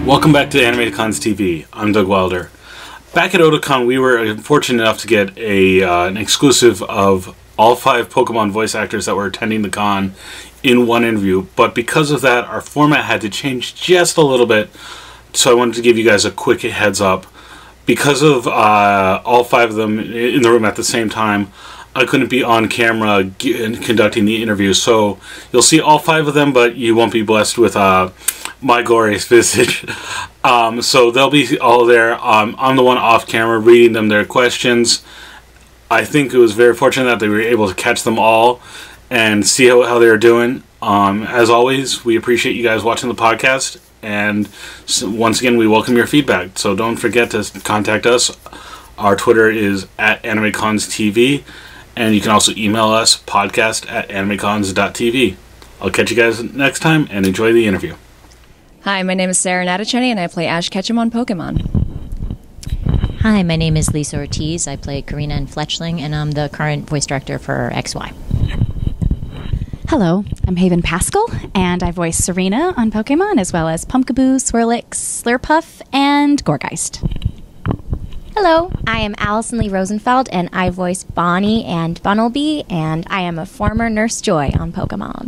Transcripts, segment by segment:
Welcome back to Animated Cons TV. I'm Doug Wilder. Back at Otakon, we were fortunate enough to get an exclusive of all 5 Pokemon voice actors that were attending the con in one interview. But because of that, our format had to change just a little bit. So I wanted to give you guys a quick heads up. Because of all 5 of them in the room at the same time, I couldn't be on camera conducting the interview. So you'll see all 5 of them, but you won't be blessed with my glorious visage. So they'll be all there. I'm the one off camera reading them their questions. I think it was very fortunate that they were able to catch them all and see how they're doing. As always, we appreciate you guys watching the podcast. And once again, we welcome your feedback. So don't forget to contact us. Our Twitter is @AnimeConsTV. And you can also email us, podcast@animecons.tv. I'll catch you guys next time, and enjoy the interview. Hi, my name is Sarah Natacheni, and I play Ash Ketchum on Pokemon. Hi, my name is Lisa Ortiz. I play Karina and Fletchling, and I'm the current voice director for XY. Hello, I'm Haven Pascal, and I voice Serena on Pokemon, as well as Pumpkaboo, Swirlix, Slurpuff, and Gourgeist. Hello, I am Allison Lee Rosenfeld, and I voice Bonnie and Bunnelby, and I am a former Nurse Joy on Pokemon.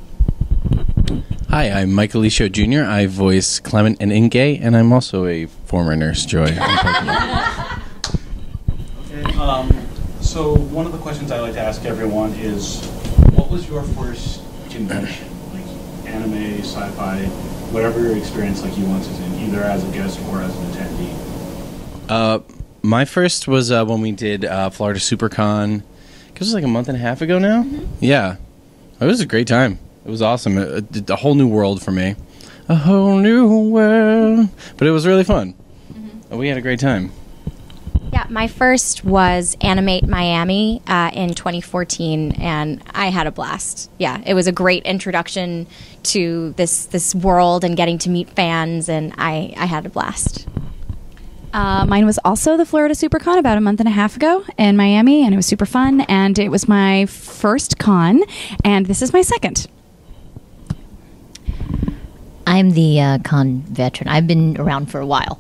Hi, I'm Michael Lisho Jr. I voice Clement and Ingay, and I'm also a former Nurse Joy on Pokemon. Okay, so one of the questions I like to ask everyone is, what was your first convention? Like anime, sci-fi, whatever your experience like you wanted in, either as a guest or as an attendee? My first was when we did Florida SuperCon. It was like a month and a half ago now. Mm-hmm. Yeah, it was a great time. It was awesome. A whole new world for me. A whole new world. But it was really fun. Mm-hmm. We had a great time. Yeah, my first was Animate Miami in 2014, and I had a blast. Yeah, it was a great introduction to this world and getting to meet fans, and I had a blast. Mine was also the Florida SuperCon about a month and a half ago in Miami, and it was super fun, and it was my first con, and this is my second. I'm the con veteran. I've been around for a while.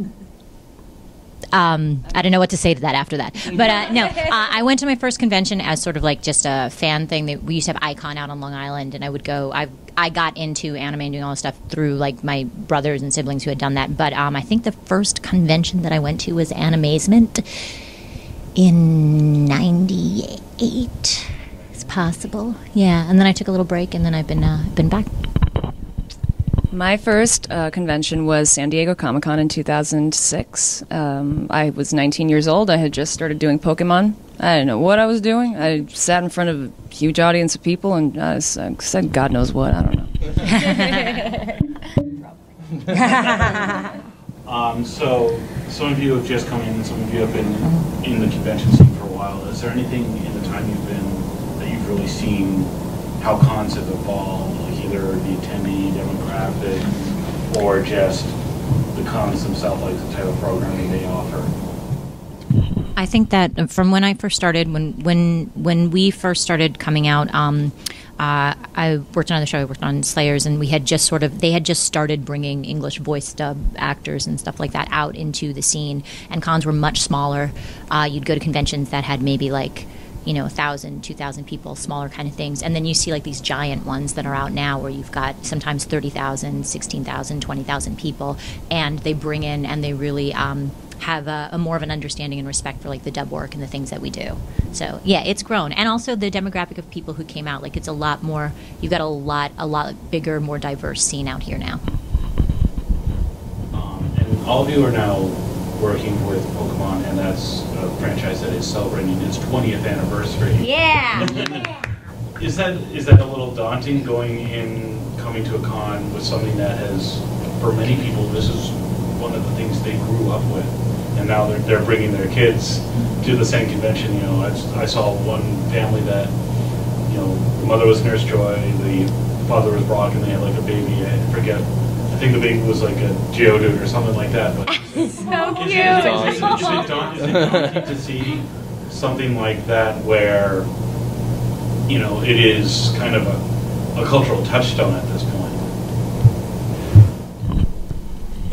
I don't know what to say to that after that. But no, I went to my first convention as sort of like just a fan thing. We used to have Icon out on Long Island, and I would go. I got into anime and doing all this stuff through like my brothers and siblings who had done that. But I think the first convention that I went to was Animazement in '98. It's possible. Yeah, and then I took a little break, and then I've been back. My first convention was San Diego Comic-Con in 2006. I was 19 years old. I had just started doing Pokemon. I didn't know what I was doing. I sat in front of a huge audience of people and I said God knows what. I don't know. So some of you have just come in and some of you have been in the convention scene for a while. Is there anything in the time you've been that you've really seen how cons have evolved? Either the attendee demographic or just the cons themselves, like the type of programming they offer? I think that from when I first started, when we first started coming out, I worked on another show. I worked on Slayers, and they had just started bringing English voice dub actors and stuff like that out into the scene. And cons were much smaller. You'd go to conventions that had maybe like 1,000, 2,000 people, smaller kind of things. And then you see like these giant ones that are out now where you've got sometimes 30,000, 16,000, 20,000 people. And they bring in and they really have a more of an understanding and respect for like the dub work and the things that we do. So yeah, it's grown. And also the demographic of people who came out, like it's a lot more, you've got a lot bigger, more diverse scene out here now. And all of you are now working with Pokemon, and that's a franchise that is celebrating its 20th anniversary. Yeah! Is that a little daunting coming to a con with something that has, for many people, this is one of the things they grew up with, and now they're bringing their kids to the same convention? I saw one family that, the mother was Nurse Joy, the father was Brock, and they had like a baby. I think the baby was like a Geodude or something like that. But so cute. Is it daunting to see something like that where, it is kind of a cultural touchstone at this point?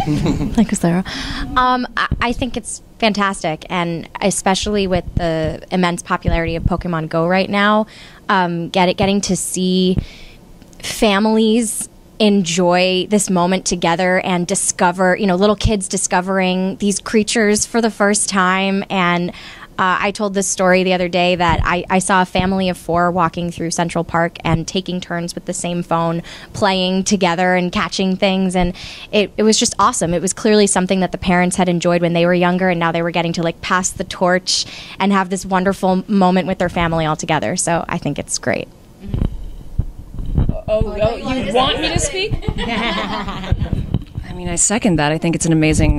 Like Clara. I think it's fantastic, and especially with the immense popularity of Pokemon Go right now, getting to see families enjoy this moment together and discover, little kids discovering these creatures for the first time. And I told this story the other day that I saw a family of 4 walking through Central Park and taking turns with the same phone, playing together and catching things. And it was just awesome. It was clearly something that the parents had enjoyed when they were younger, and now they were getting to like pass the torch and have this wonderful moment with their family all together. So I think it's great. You want me to speak? I mean, I second that. I think it's an amazing.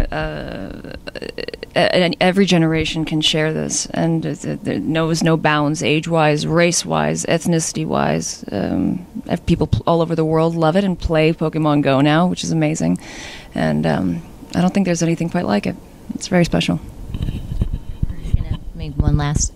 Every generation can share this, and there knows no bounds, age-wise, race-wise, ethnicity-wise. People all over the world love it and play Pokemon Go now, which is amazing. And I don't think there's anything quite like it. It's very special. I'm gonna make one last.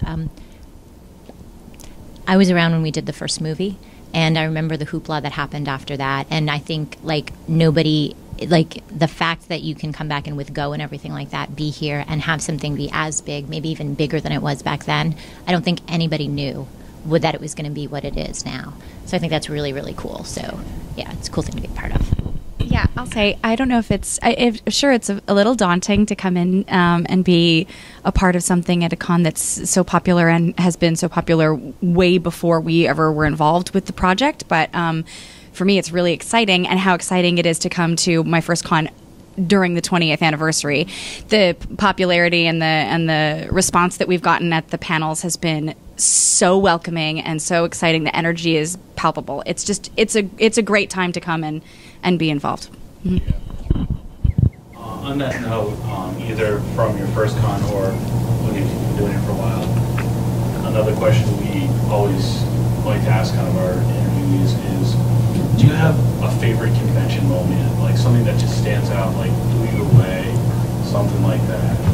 I was around when we did the first movie, and I remember the hoopla that happened after that. And I think nobody. The fact that you can come back and with Go and everything like that, be here and have something be as big, maybe even bigger than it was back then, I don't think anybody knew that it was going to be what it is now. So I think that's really, really cool. So, yeah, it's a cool thing to be a part of. Yeah, I'll say, I don't know if it's, sure, it's a little daunting to come in and be a part of something at a con that's so popular and has been so popular way before we ever were involved with the project. But for me, it's really exciting, and how exciting it is to come to my first con during the 20th anniversary. The popularity and the response that we've gotten at the panels has been so welcoming and so exciting. The energy is palpable. It's a great time to come and be involved. Mm-hmm. On that note, either from your first con or when you've been doing it for a while, another question we always like to ask kind of our interviewees is, do you have a favorite convention moment, like something that just stands out, like blew you away, something like that?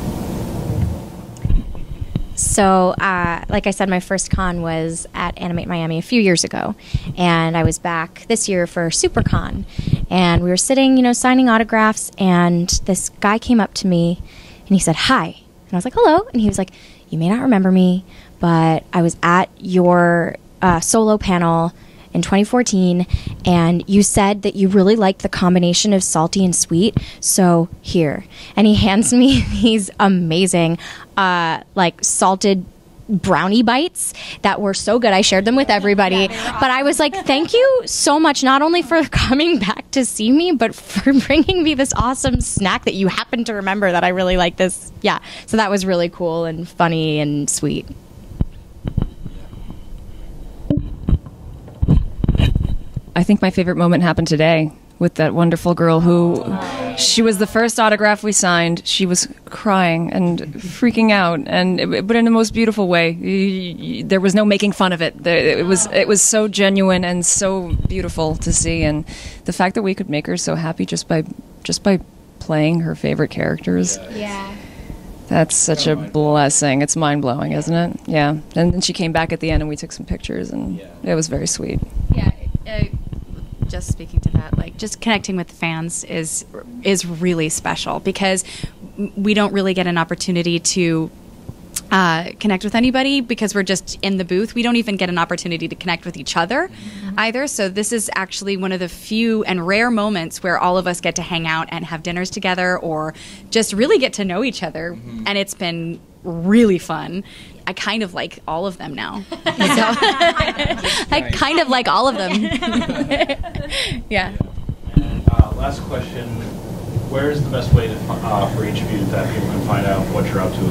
So, like I said, my first con was at Animate Miami a few years ago, and I was back this year for SuperCon, and we were sitting, signing autographs, and this guy came up to me, and he said, "Hi," and I was like, "Hello," and he was like, "You may not remember me, but I was at your solo panel in 2014, and you said that you really liked the combination of salty and sweet, so here." And he hands me these amazing salted brownie bites that were so good. I shared them with everybody, but I was like, thank you so much, not only for coming back to see me, but for bringing me this awesome snack that you happen to remember that I really like this. Yeah, so that was really cool and funny and sweet. I think my favorite moment happened today with that wonderful girl who, she was the first autograph we signed. She was crying and freaking out, but in the most beautiful way. There was no making fun of it. It was so genuine and so beautiful to see, and the fact that we could make her so happy just by playing her favorite characters. Yeah. That's such a blessing. It's mind-blowing, isn't it? Yeah. And then she came back at the end and we took some pictures, and it was very sweet. Yeah. Just speaking to that, just connecting with the fans is really special, because we don't really get an opportunity to connect with anybody because we're just in the booth. We don't even get an opportunity to connect with each other either. So this is actually one of the few and rare moments where all of us get to hang out and have dinners together, or just really get to know each other. And it's been really fun. I kind of like all of them now. So I kind of like all of them. Yeah. And last question, where is the best way to for each of you that people can find out what you're up to,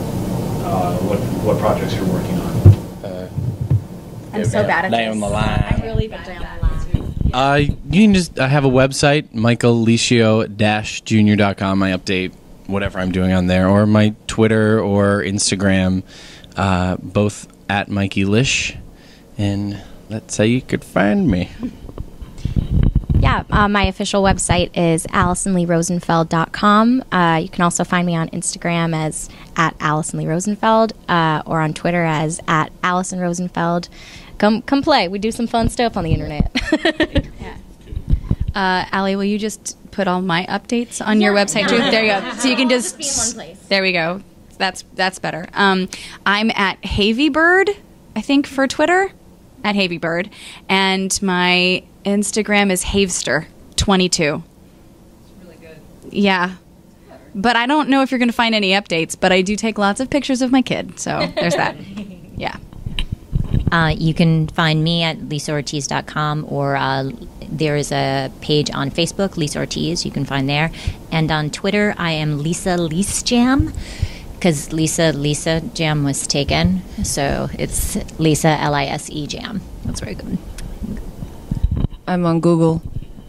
what projects you're working on? I'm so bad at lay this. on the line. I'm really bad at that. You can just have a website, michaellicio-junior.com. I update whatever I'm doing on there, or my Twitter or Instagram, both at Mikey Lish, and that's how you could find me. Yeah, my official website is AllisonLeeRosenfeld.com. You can also find me on Instagram as at AllisonLeeRosenfeld, or on Twitter as at AllisonRosenfeld. Come play. We do some fun stuff on the internet. Allie, will you just put all my updates on your website too? There you go. So you can just Be in one place. There we go. That's better. I'm at Havybird, I think, for Twitter, at Havybird, and my Instagram is Havester22. Really good. Yeah. But I don't know if you're going to find any updates, but I do take lots of pictures of my kid. So there's that. Yeah. You can find me at lisaortiz.com, or there is a page on Facebook, Lisa Ortiz, you can find there. And on Twitter, I am Lisa Jam, because Lisa Jam was taken. So it's Lisa Lise Jam. That's very good. I'm on Google.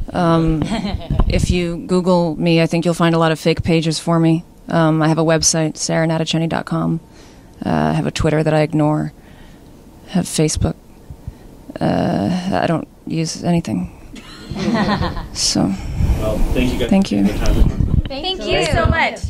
If you Google me, I think you'll find a lot of fake pages for me. I have a website, saranatacheni.com. I have a Twitter that I ignore. I have Facebook. I don't use anything. So, Well, thank you guys. Thank you. for taking the time. Thank you so much.